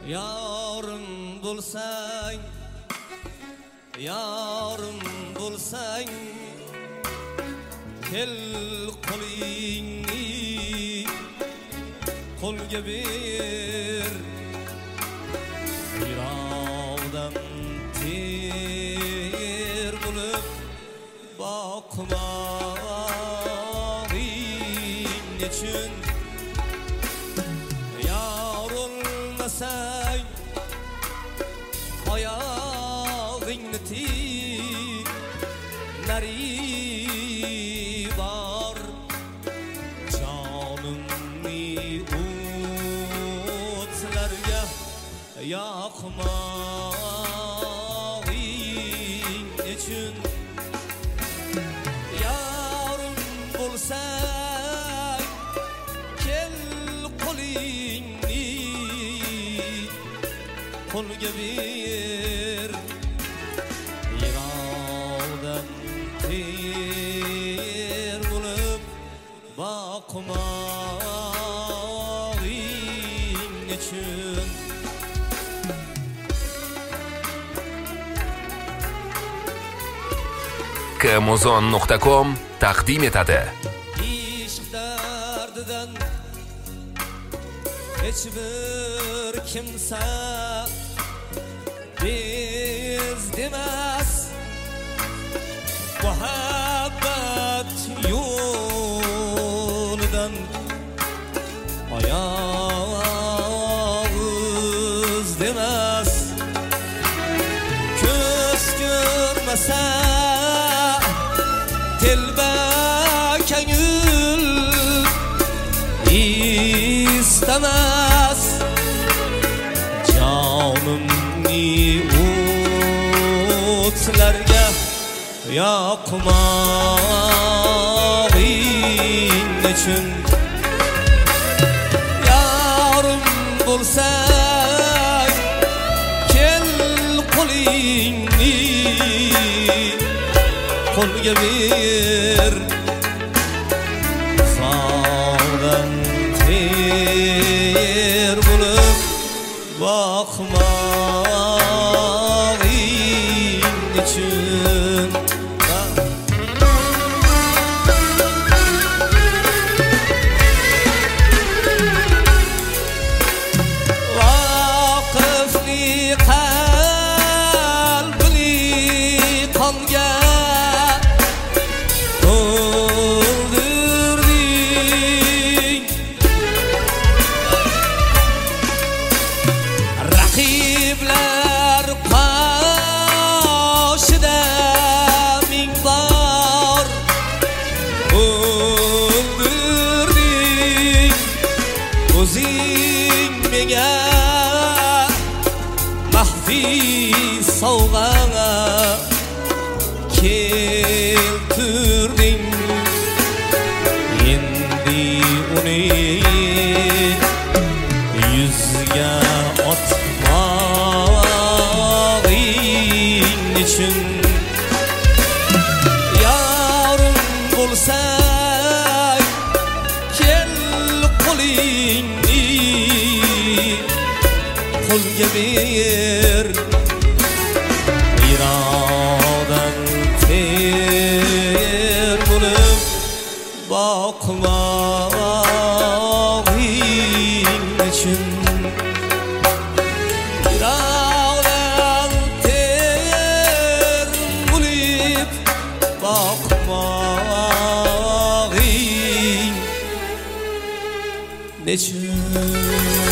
Yarım bulsang, yarım bulsang, kel qo'lingni qo'lga ber. Yiroqdan ter bo'lib boqmoqing uchun yorulmasang oyog'ingni tiy, nari bor jonimni o'tlarga yoqmoqing uchun yorim bo'lsang kel qo'lingni qo'lga ber. Yiroqdan ter bo'lib boqmoqing uchun Kmozon.com taqdim etadi. ishq dardidan hech bir kimsa bezdimas. Muhabbat yo'lidan oyoq uzdimas. Ko'z ko'rmasa telbakangul istamas. Jonimni o'tlarga yoqmoqing uchun yorim bo'lsang kel qo'lingni qo'lga ber. Sog'dan ter bo'lib boqmoqing uchun vaqifli qalbli qonga to'ldirding. Raqiblar qoshida ming bor o'ldirding. O'zing menga maxfiy sovg'a keltirding. Endi uni yuzga otmoqing uchun yorim bo'lsang kel qo'lingni qo'lga ber. Yiroqdan ter bo'lib boqmoqing uchun yiroqdan ter bo'lib boqmoqing uchun